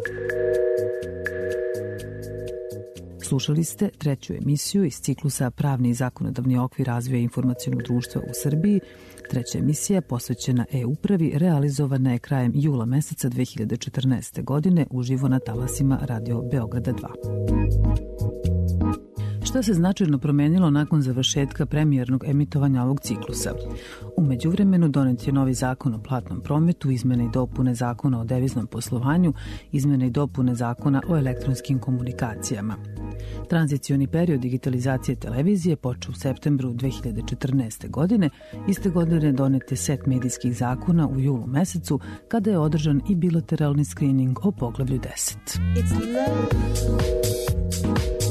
Slušali ste treću emisiju iz ciklusa Pravni i zakonodavni okvir razvoja informacionog društva u Srbiji. Treća emisija posvećena e-upravi realizovana je krajem jula meseca dve hiljade četrnaeste. godine uživo na talasima Radio Beograda dva. Šta se značajno promenilo nakon završetka premijernog emitovanja ovog ciklusa? U međuvremenu donet je novi zakon o platnom prometu, izmene i dopune zakona o deviznom poslovanju, izmene i dopune zakona o elektronskim komunikacijama. Tranzicioni period digitalizacije televizije počeo u septembru dve hiljade četrnaeste. godine. Iste godine donet je set medijskih zakona u julu mesecu, kada je održan i bilateralni screening o poglavlju deset. It's love.